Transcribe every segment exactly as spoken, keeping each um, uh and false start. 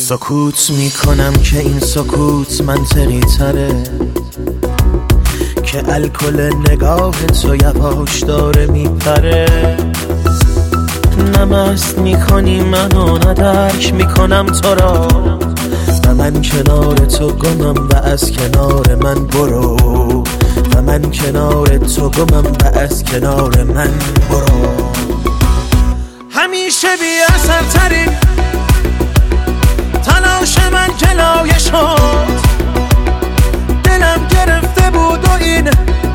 سکوت میکنم که این سکوت منطقی تره، که الکل نگاه تو یواش داره میپره. نمست میکنی منو، ندرک میکنم تو را، و من کنار تو گمم و از کنار من برو، و من کنار تو گمم و از کنار من برو. همیشه بی اثر ترین تلاش من جلایه شد، دلم گرفته بود و این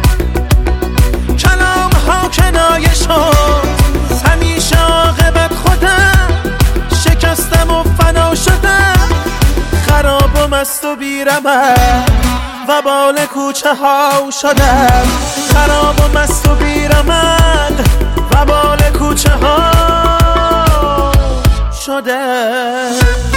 کلام ها کنایه شد. همیشه عاقبت خودم شکستم و فنا شدم، خراب و مست و بیرمم و بال کوچه ها شدم، خراب و مست و بیرمم و بال کوچه ها شدم.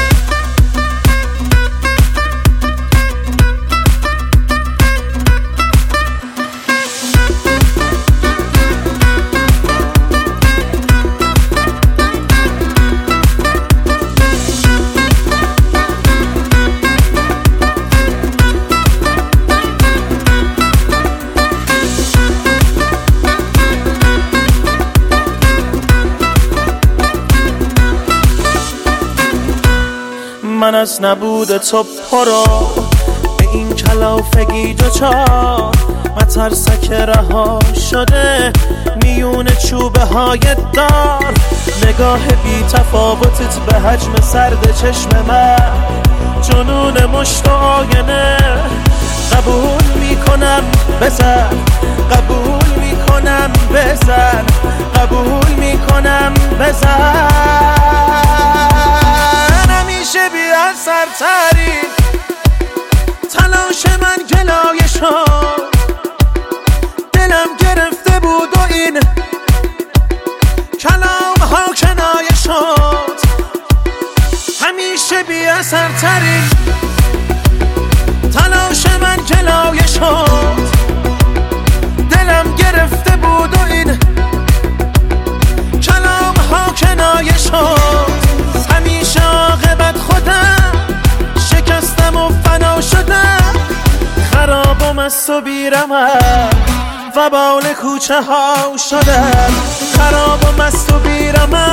من از نبود تو پرو به این کلافگی دوچار، مترسک رها شده میون چوبه های دار. نگاه بی تفاوتت به حجم سرد چشم من، جنون مشت و آینه. قبول میکنم بزن، قبول میکنم بزن، قبول میکنم بزن. همیشه بی اثر ترین تلاش من گلایه شد، دلم گرفته بود و این کلام ها کنایه شد. همیشه بی اثر ترین تلاش من گلایه شد، دلم گرفته بود و این کلام ها کنایه شد. همیشه عاقبت خودم شکستم و فنا شدم، خراب و مست و بیرمم و بال کوچه ها شدم، خراب و مست و بیرمم